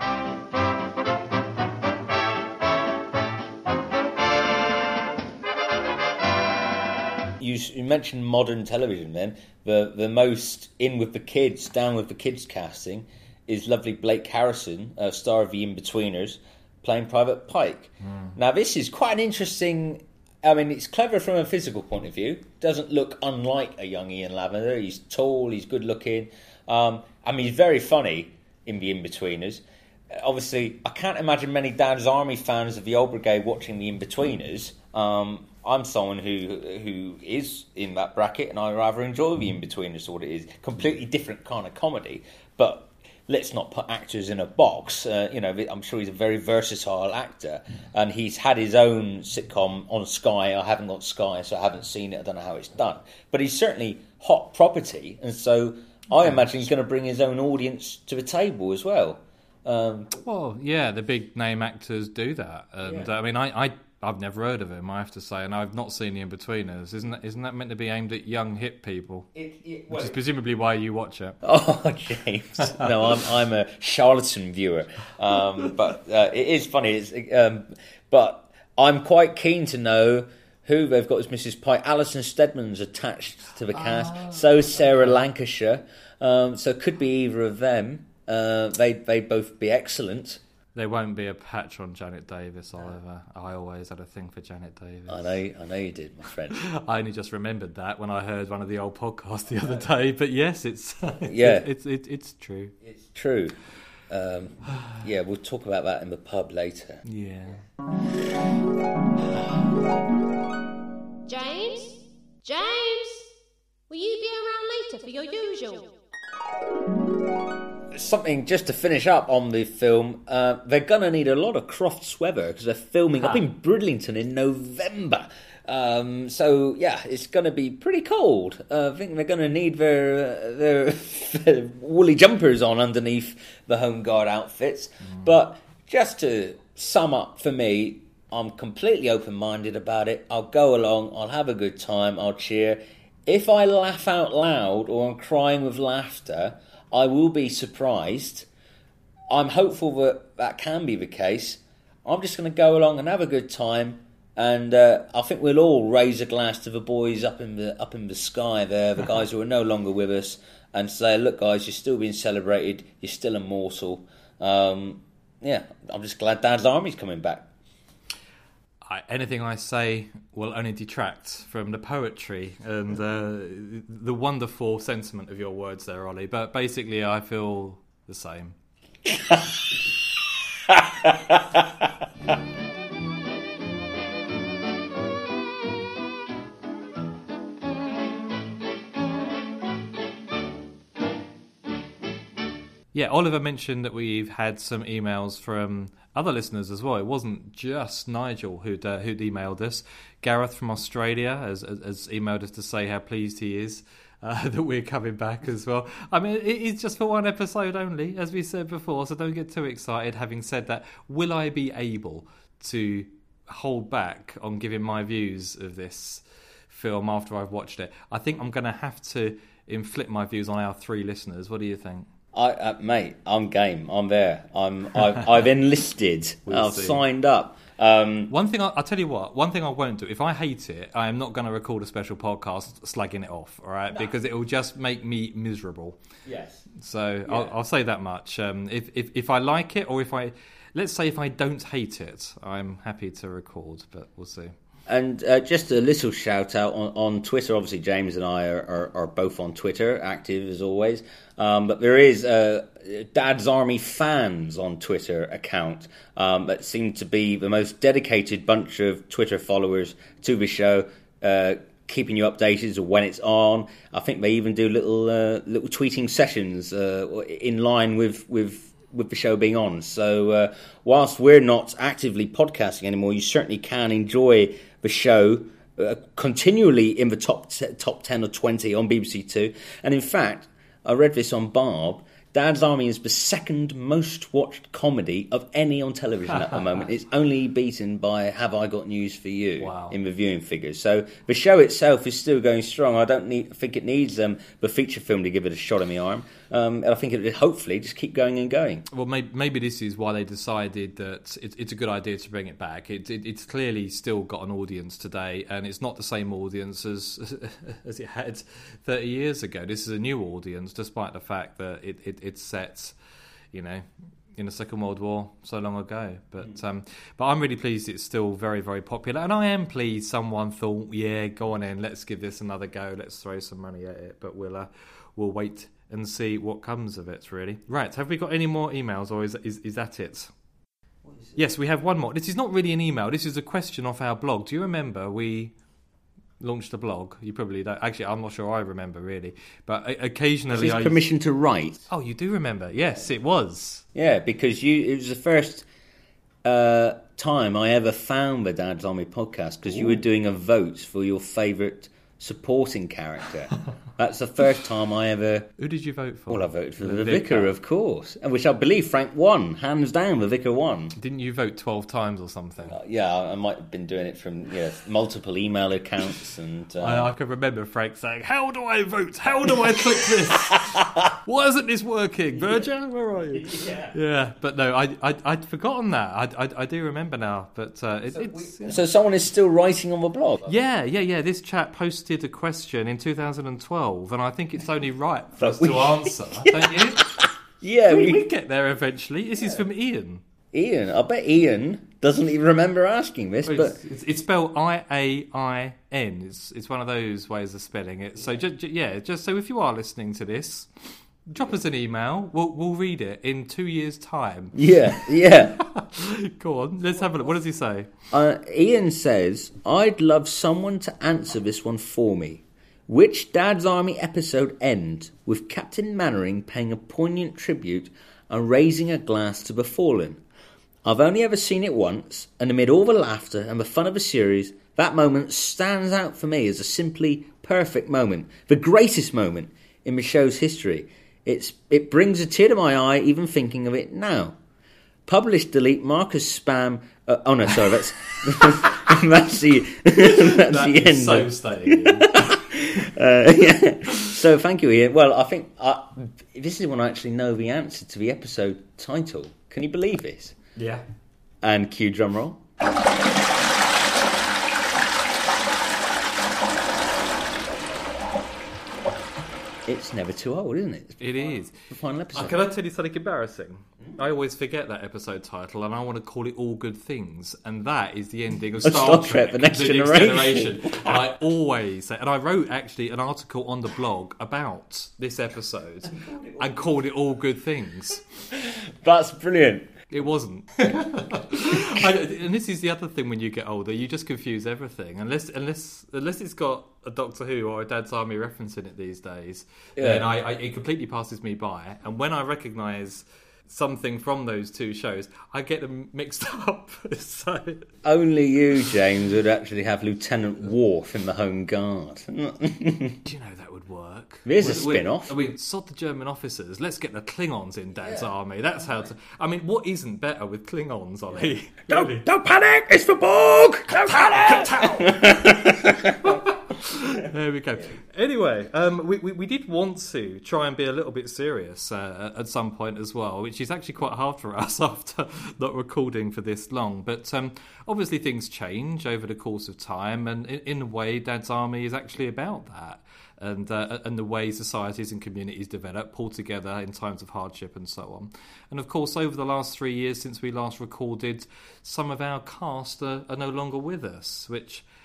You, you mentioned modern television then. The the most in with the kids, down with the kids casting is lovely Blake Harrison, uh, star of The In-Betweeners, playing Private Pike. Mm. Now this is quite an interesting... I mean, it's clever from a physical point of view. Doesn't look unlike a young Ian Lavender. He's tall, he's good looking. Um, I mean, he's very funny in The In-Betweeners. Obviously, I can't imagine many Dad's Army fans of the Old Brigade watching The In-Betweeners. Um, I'm someone who who is in that bracket, and I rather enjoy The In-Betweeners for what it is. Completely different kind of comedy, but let's not put actors in a box. Uh, you know, I'm sure he's a very versatile actor, and he's had his own sitcom on Sky. I haven't got Sky, so I haven't seen it. I don't know how it's done, but he's certainly hot property, and so I imagine he's going to bring his own audience to the table as well. Um, well, yeah, the big name actors do that, and yeah. I mean, I. I I've never heard of him, I have to say, and I've not seen The In-Betweeners. Isn't that, isn't that meant to be aimed at young, hip people? It, it, well, Which is presumably why you watch it. Oh, James. No, I'm I'm a charlatan viewer. Um, but uh, it is funny. It's, um, but I'm quite keen to know who they've got as Missus Pike. Alison Steadman's attached to the cast. Oh, so is Sarah okay. Lancashire. Um, so it could be either of them. Uh, they, they'd both be excellent. There won't be a patch on Janet Davis, Oliver. I always had a thing for Janet Davis. I know, I know you did, my friend. I only just remembered that when I heard one of the old podcasts the other day. But yes, it's yeah, it's it's, it's true. It's true. Um, yeah, we'll talk about that in the pub later. Yeah. James, James, will you be around later for your usual? Something just to finish up on the film, uh, they're going to need a lot of Crofts weather because they're filming ah. up in Bridlington in November. Um, so, yeah, it's going to be pretty cold. Uh, I think they're going to need their, uh, their, their woolly jumpers on underneath the Home Guard outfits. Mm. But just to sum up for me, I'm completely open-minded about it. I'll go along, I'll have a good time, I'll cheer. If I laugh out loud or I'm crying with laughter, I will be surprised. I'm hopeful that that can be the case. I'm just going to go along and have a good time, and uh, I think we'll all raise a glass to the boys up in the up in the sky there, the guys who are no longer with us, and say, "Look, guys, you're still being celebrated. You're still immortal." Um, yeah, I'm just glad Dad's Army's coming back. I, anything I say will only detract from the poetry and uh, the wonderful sentiment of your words there, Ollie. But basically, I feel the same. Yeah, Oliver mentioned that we've had some emails from other listeners as well. It wasn't just Nigel who'd, uh, who'd emailed us. Gareth from Australia has, has emailed us to say how pleased he is uh, that we're coming back as well. I mean, it is just for one episode only, as we said before, so don't get too excited. Having said that, will I be able to hold back on giving my views of this film after I've watched it? I think I'm going to have to inflict my views on our three listeners. What do you think? I, uh, mate, I'm game. I'm there. I'm. I've, I've enlisted. We'll I've see. signed up. Um, one thing, I, I'll tell you what. One thing I won't do. If I hate it, I am not going to record a special podcast slagging it off. All right, no. Because it will just make me miserable. Yes. So yeah. I'll, I'll say that much. Um, if, if if I like it, or if I, let's say if I don't hate it, I'm happy to record. But we'll see. And uh, just a little shout out on, on Twitter. Obviously, James and I are, are, are both on Twitter, active as always. Um, but there is a Dad's Army Fans on Twitter account um, that seem to be the most dedicated bunch of Twitter followers to the show, uh, keeping you updated of when it's on. I think they even do little uh, little tweeting sessions uh, in line with with. with the show being on. So uh, whilst we're not actively podcasting anymore, you certainly can enjoy the show uh, continually in the top t- top ten or twenty on B B C Two. And in fact, I read this on Barb, Dad's Army is the second most watched comedy of any on television at the moment. It's only beaten by Have I Got News for You wow. in the viewing figures. So the show itself is still going strong. I don't need, think it needs um, the feature film to give it a shot in the arm. Um, and I think it would hopefully just keep going and going. Well, maybe, maybe this is why they decided that it, it's a good idea to bring it back. It, it, it's clearly still got an audience today, and it's not the same audience as as it had thirty years ago. This is a new audience, despite the fact that it, it, it's set, you know, in the Second World War so long ago. But mm. um, but I'm really pleased it's still very, very popular. And I am pleased someone thought, yeah, go on in, let's give this another go, let's throw some money at it. But we'll uh, we'll wait and see what comes of it, really. Right, have we got any more emails, or is is, is that it? Is it? Yes, we have one more. This is not really an email, this is a question off our blog. Do you remember we launched a blog? You probably don't. Actually, I'm not sure I remember, really. But occasionally... Is this permission to write? Oh, you do remember? Yes, it was. Yeah, because you it was the first uh, time I ever found the Dad's Army podcast, because you were doing a vote for your favourite supporting character. That's the first time I ever... Who did you vote for? Well, I voted for the, the Vicar, Vicar, of course. And which I believe Frank won. Hands down, the Vicar won. Didn't you vote twelve times or something? Uh, yeah, I might have been doing it from yeah, multiple email accounts. and uh... I, I can remember Frank saying, how do I vote? How do I click this? Why isn't this working? Virgin, where are you? Yeah, yeah, but no, I, I, I'd forgotten that. I, I, I do remember now. But uh, it, so, it's... We, yeah. So someone is still writing on the blog? Yeah, yeah, yeah. This chap posted a question in two thousand twelve, and I think it's only right for us we, to answer, yeah. don't you? Yeah, we, we, we get there eventually. This yeah. is from Ian. Ian, I bet Ian doesn't even remember asking this, well, but it's, it's, it's spelled I A I N. It's it's one of those ways of spelling it. So just, just, yeah, just so if you are listening to this, drop us an email. We'll we'll read it in two years' time. Yeah, yeah. Go on, let's have a look. What does he say? Uh, Ian says, I'd love someone to answer this one for me. Which Dad's Army episode end with Captain Mannering paying a poignant tribute and raising a glass to the fallen? I've only ever seen it once, and amid all the laughter and the fun of the series, that moment stands out for me as a simply perfect moment, the greatest moment in the show's history. It's It brings a tear to my eye even thinking of it now. Publish, delete, mark as spam. Uh, oh no, sorry, that's that's the that's that the end. So staying. uh, yeah. So thank you, Ian. Well, I think uh, this is when I actually know the answer to the episode title. Can you believe this? Yeah. And cue drum roll. It's never too old, isn't it? It is. The final episode. Uh, can I tell you something embarrassing? I always forget that episode title, and I want to call it All Good Things, and that is the ending of Star, Star Trek, Trek, The Next the Generation. Next Generation. And I always say, and I wrote actually an article on the blog about this episode and called it All Good Things. That's brilliant. It wasn't. I, and this is the other thing when you get older, you just confuse everything. Unless unless unless it's got a Doctor Who or a Dad's Army reference in it these days, yeah. then I, I, it completely passes me by. And when I recognise something from those two shows, I get them mixed up. So only you, James, would actually have Lieutenant Worf in the Home Guard. Do you know that would work? There's a spin-off. I mean, sod the German officers. Let's get the Klingons in Dad's yeah. Army. That's how to... I mean, what isn't better with Klingons, Ollie? Don't, really? don't panic! It's for Borg! Don't panic! There we go. Anyway, um, we, we we did want to try and be a little bit serious uh, at some point as well, which is actually quite hard for us after not recording for this long. But um, obviously things change over the course of time, and in, in a way, Dad's Army is actually about that. And uh, and the way societies and communities develop, pull together in times of hardship and so on. And of course, over the last three years since we last recorded, some of our cast are, are no longer with us, which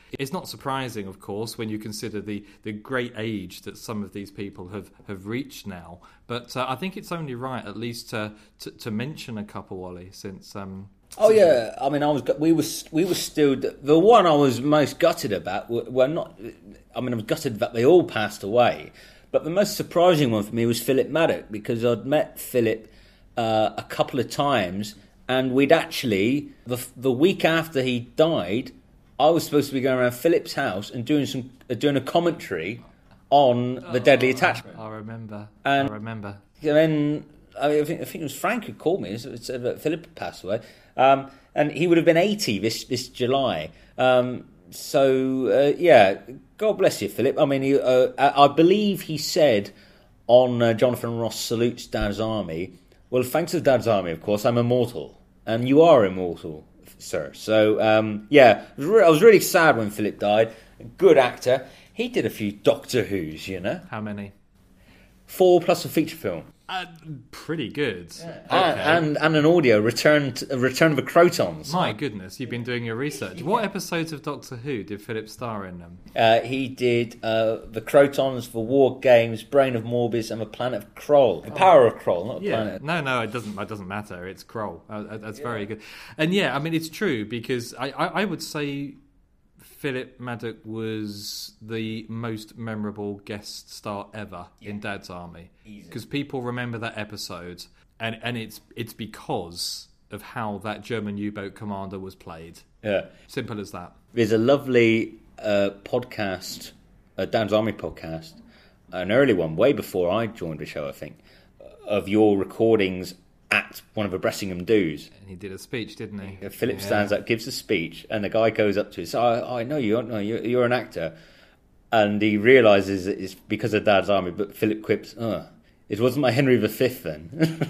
It's not surprising, of course, when you consider the, the great age that some of these people have, have reached now. But uh, I think it's only right, at least, to to, to mention a couple, Ollie, since... Um, Oh yeah, I mean, I was we were we were still the one I was most gutted about. Were, were not, I mean, I was gutted that they all passed away, but the most surprising one for me was Philip Maddock, because I'd met Philip uh, a couple of times, and we'd actually the the week after he died, I was supposed to be going around Philip's house and doing some uh, doing a commentary on the Deadly Attachment. I remember. And I remember. And then I, mean, I think I think it was Frank who called me and said that Philip had passed away. Um, and he would have been eighty this this July. Um, so uh, yeah, God bless you, Philip. I mean, he, uh, I believe he said on uh, Jonathan Ross Salutes Dad's Army, well, thanks to Dad's Army, of course, I'm immortal, and you are immortal, sir. So um, yeah, I was, re- I was really sad when Philip died. Good actor. He did a few Doctor Who's, you know. How many? Four plus a feature film. Uh, pretty good. Yeah. Okay. And, and and an audio return to, a return of the Crotons. My goodness, you've been doing your research. What episodes of Doctor Who did Philip star in them? Uh, he did uh, the Crotons, the War Games, Brain of Morbius, and the Planet of Kroll. The Power of Kroll, not yeah. Planet. No, no, it doesn't. It doesn't matter. It's Kroll. Uh, that's yeah. very good. And yeah, I mean, it's true, because I, I, I would say Philip Maddock was the most memorable guest star ever yeah. in Dad's Army, because people remember that episode, and, and it's it's because of how that German U-boat commander was played. Yeah, simple as that. There's a lovely uh, podcast, a Dad's Army podcast, an early one, way before I joined the show, I think, of your recordings at one of the Bressingham Do's. And he did a speech, didn't he? Philip yeah. stands up, gives a speech, and the guy goes up to him, so I, I know you, no, you're, you're an actor. And he realises that it's because of Dad's Army, but Philip quips, oh, it wasn't my Henry the Fifth then.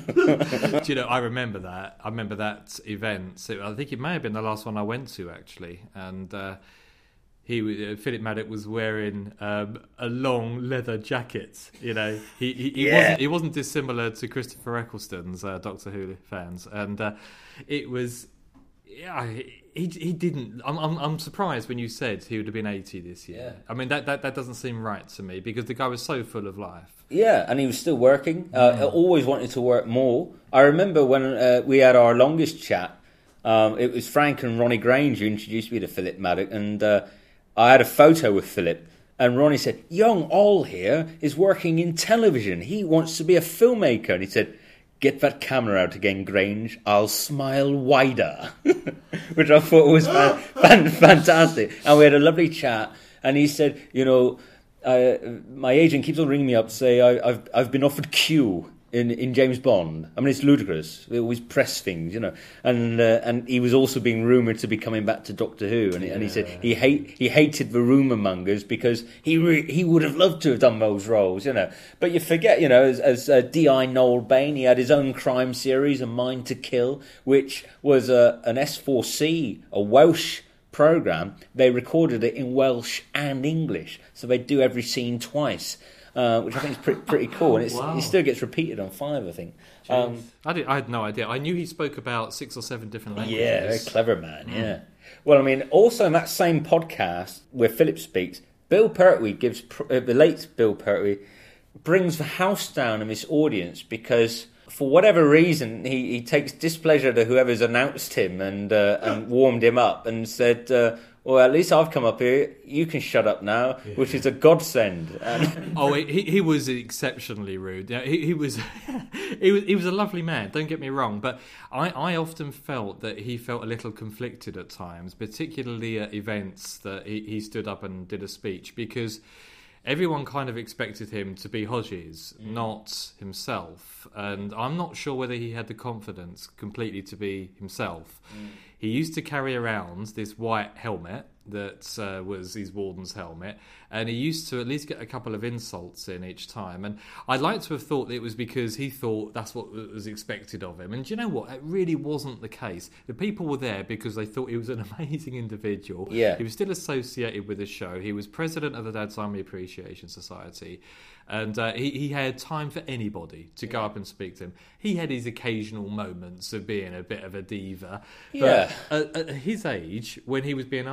Do you know, I remember that. I remember that event. So I think it may have been the last one I went to, actually. And uh, he, uh, Philip Maddock was wearing um, a long leather jacket. You know, he he, he yeah. wasn't he wasn't dissimilar to Christopher Eccleston's uh, Doctor Who fans, and uh, it was. Yeah, he he didn't. I'm, I'm I'm surprised when you said he would have been eighty this year. Yeah. I mean that, that that doesn't seem right to me, because the guy was so full of life. Yeah, and he was still working. Uh, mm. Always wanted to work more. I remember when uh, we had our longest chat. Um, it was Frank and Ronnie Grange who introduced me to Philip Maddock, and uh, I had a photo with Philip. And Ronnie said, "Young All here is working in television. He wants to be a filmmaker." And he said, "Get that camera out again, Grange. I'll smile wider." Which I thought was fan- fan- fantastic. And we had a lovely chat. And he said, you know, uh, my agent keeps on ringing me up to say I, I've I've been offered Q in, in James Bond. I mean, it's ludicrous. We always press things, you know. And uh, and he was also being rumoured to be coming back to Doctor Who. And, yeah. and he said he hate he hated the rumour mongers because he re- he would have loved to have done those roles, you know. But you forget, you know, as, as uh, D I Noel Bain, he had his own crime series, A Mind to Kill, which was uh, an S four C, a Welsh programme. They recorded it in Welsh and English, so they do every scene twice. Uh, which I think is pretty, pretty cool, and it's, wow. it still gets repeated on Five, I think. Um, I, did, I had no idea. I knew he spoke about six or seven different languages. Yeah, very clever man, mm. yeah. Well, I mean, also in that same podcast where Philip speaks, Bill Pertwee gives, uh, the late Bill Pertwee, brings the house down in this audience because for whatever reason he, he takes displeasure to whoever's announced him and, uh, and warmed him up and said... Uh, well, at least I've come up here. You can shut up now, yeah. which is a godsend. oh, he he was exceptionally rude. Yeah, he, he was he was he was a lovely man. Don't get me wrong, but I, I often felt that he felt a little conflicted at times, particularly at events that he, he stood up and did a speech, because everyone kind of expected him to be Hodges, mm. not himself, and I'm not sure whether he had the confidence completely to be himself. Mm. He used to carry around this white helmet that uh, was his warden's helmet, and he used to at least get a couple of insults in each time. And I'd like to have thought it was because he thought that's what was expected of him. And do you know what? It really wasn't the case. The people were there because they thought he was an amazing individual. Yeah. He was still associated with the show. He was president of the Dad's Army Appreciation Society. And uh, he, he had time for anybody to go up and speak to him. He had his occasional moments of being a bit of a diva. Yeah. But at, at his age, when he was being asked to do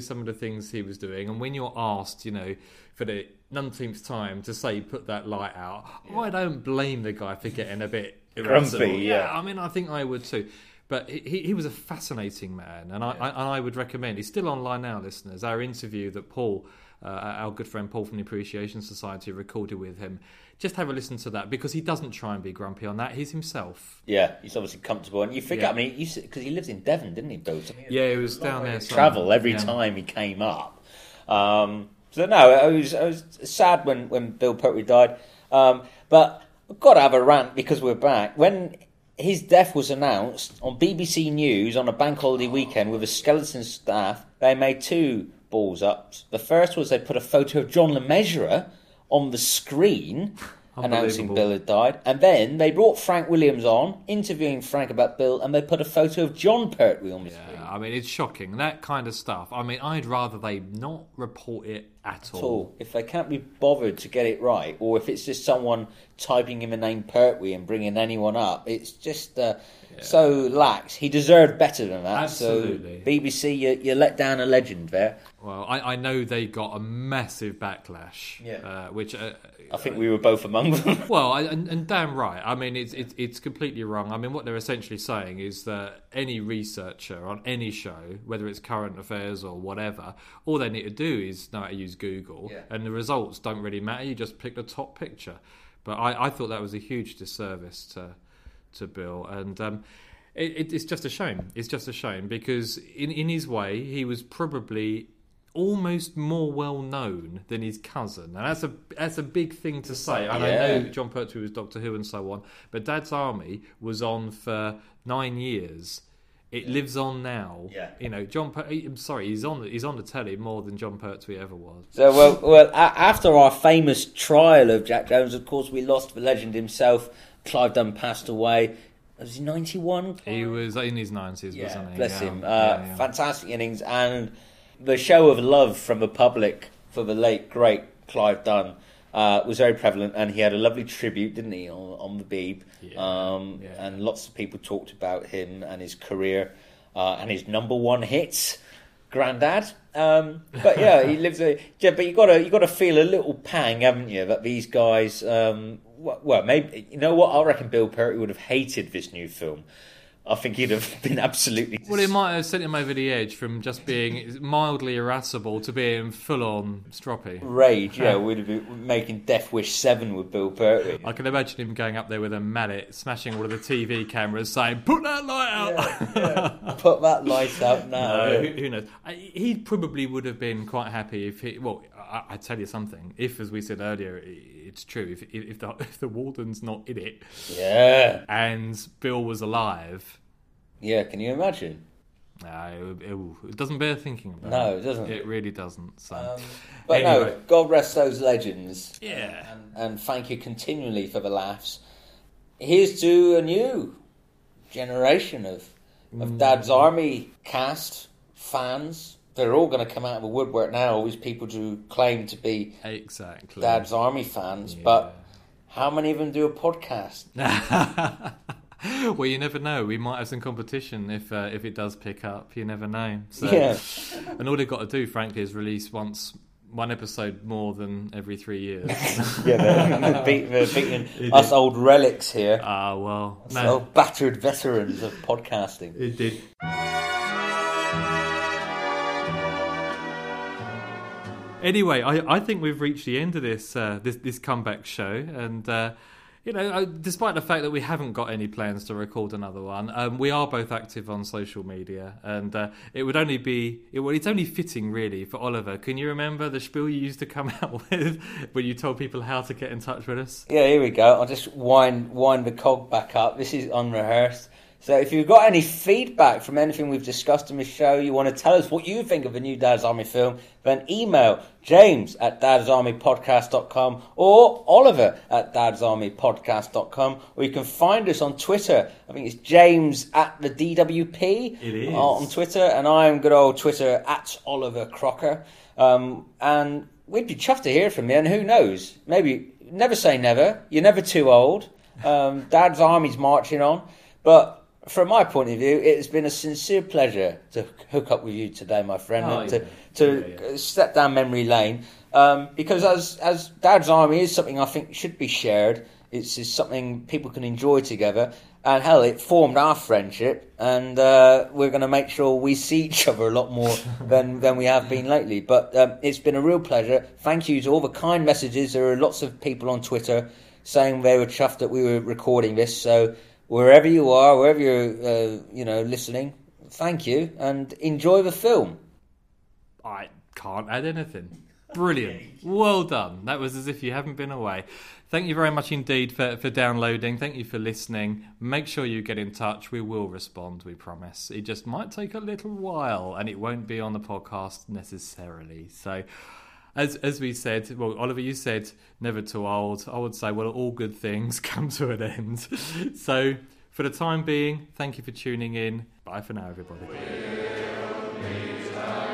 some of the things he was doing, and when you're asked, you know, for the umpteenth time to say put that light out, yeah. I don't blame the guy for getting a bit grumpy. Yeah. yeah, I mean, I think I would too. But he, he was a fascinating man, and I, yeah. I, and I would recommend. He's still online now, listeners. Our interview that Paul, uh, our good friend Paul from the Appreciation Society, recorded with him. Just have a listen to that, because he doesn't try and be grumpy on that. He's himself. Yeah, he's obviously comfortable, and you forget. Yeah. I mean, because he lives in Devon, didn't he, Bill? Yeah, he was down there. Travel every yeah. time he came up. Um, so no, I was I was sad when, when Bill Pertwee died, um, but I've got to have a rant because we're back when. His death was announced on B B C News on a bank holiday weekend with a skeleton staff. They made two balls up. The first was they put a photo of John LeMessurier on the screen announcing Bill had died. And then they brought Frank Williams on, interviewing Frank about Bill, and they put a photo of John Pertwee on the yeah, screen. I mean, it's shocking. That kind of stuff. I mean, I'd rather they not report it at, at all. all. If they can't be bothered to get it right, or if it's just someone typing in the name Pertwee and bringing anyone up, it's just uh, yeah. so lax. He deserved better than that. Absolutely. So B B C, you, you let down a legend there. Well, I, I know they got a massive backlash, yeah. uh, which uh, I think we were both among them. Well, I, and, and damn right. I mean, it's, it's it's completely wrong. I mean, what they're essentially saying is that any researcher on any show, whether it's current affairs or whatever, all they need to do is know how to use Google, yeah. and the results don't really matter. You just pick the top picture. But I, I thought that was a huge disservice to to Bill, and um, it, it, it's just a shame. It's just a shame because in in his way, he was probably almost more well known than his cousin, and that's a that's a big thing to say. And yeah. I know John Pertwee was Doctor Who and so on, but Dad's Army was on for nine years. It lives on now. Yeah. You know, John. Per- I'm sorry, he's on. He's on the telly more than John Pertwee ever was. So well, well, a- after our famous trial of Jack Jones, of course, we lost the legend himself. Clive Dunn passed away. Was he ninety-one? He was in his nineties, yeah, wasn't he? Bless yeah. him. Uh, yeah, yeah. Fantastic innings, and the show of love from the public for the late great Clive Dunn uh, was very prevalent, and he had a lovely tribute, didn't he, on, on the Beeb? Yeah, um, yeah. And lots of people talked about him and his career uh, and his number one hits, Grandad. Um, but yeah, he lives a. Yeah, but you got to you got to feel a little pang, haven't you, that these guys. Um, well, maybe you know what? I reckon Bill Pertwee would have hated this new film. I think he'd have been absolutely... Well, it might have sent him over the edge from just being mildly irascible to being full-on stroppy. Rage, yeah. We'd have been making Death Wish seven with Bill Pertwee. I can imagine him going up there with a mallet, smashing all of the T V cameras, saying, put that light out! Yeah, yeah. Put that light out now. No, yeah. who, who knows? He probably would have been quite happy if he... Well, I, I tell you something. If, as we said earlier, it's true. If, if, the, if the Warden's not in it... Yeah. And Bill was alive... Yeah, can you imagine? No, it, it, it doesn't bear thinking about. No, it doesn't. It really doesn't. So. Um, but anyway. no, God rest those legends. Yeah. And, and thank you continually for the laughs. Here's to a new generation of, of mm. Dad's Army cast, fans. They're all going to come out of the woodwork now, all these people who claim to be exactly Dad's Army fans. Yeah. But how many of them do a podcast? Well, you never know. We might have some competition if uh, if it does pick up. You never know. So, yeah. And all they've got to do, frankly, is release once one episode more than every three years. Yeah, they're, they're, beat, they're beating us old relics here. Ah, uh, well, us no. old battered veterans of podcasting. It did. Anyway, I, I think we've reached the end of this uh, this, this comeback show, and. Uh, You know, despite the fact that we haven't got any plans to record another one, um, we are both active on social media, and uh, it would only be it, well, it's only fitting, really, for Oliver. Can you remember the spiel you used to come out with when you told people how to get in touch with us? Yeah, here we go. I'll just wind wind the cog back up. This is unrehearsed. So if you've got any feedback from anything we've discussed in this show, you want to tell us what you think of the new Dad's Army film, then email James at dads army podcast dot com or Oliver at dads army podcast dot com, or you can find us on Twitter. I think it's James at the D W P. It is. On Twitter, and I'm good old Twitter at Oliver Crocker. Um, and we'd be chuffed to hear from you, and who knows, maybe, never say never, you're never too old. Um, Dad's Army's marching on, but from my point of view, it's been a sincere pleasure to hook up with you today, my friend, Oh, and yeah. to, to Yeah, yeah. step down memory lane. Um, because as as Dad's Army is something I think should be shared. It's, it's something people can enjoy together. And hell, it formed our friendship, and uh, we're going to make sure we see each other a lot more than, than we have been lately. But um, it's been a real pleasure. Thank you to all the kind messages. There are lots of people on Twitter saying they were chuffed that we were recording this. So wherever you are, wherever you're, uh, you know, listening, thank you, and enjoy the film. I can't add anything. Brilliant. Well done. That was as if you haven't been away. Thank you very much indeed for, for downloading. Thank you for listening. Make sure you get in touch. We will respond, we promise. It just might take a little while, and it won't be on the podcast necessarily. So, as as we said, well, Oliver, you said never too old. I would say, well, all good things come to an end. So, for the time being, thank you for tuning in. Bye for now, everybody.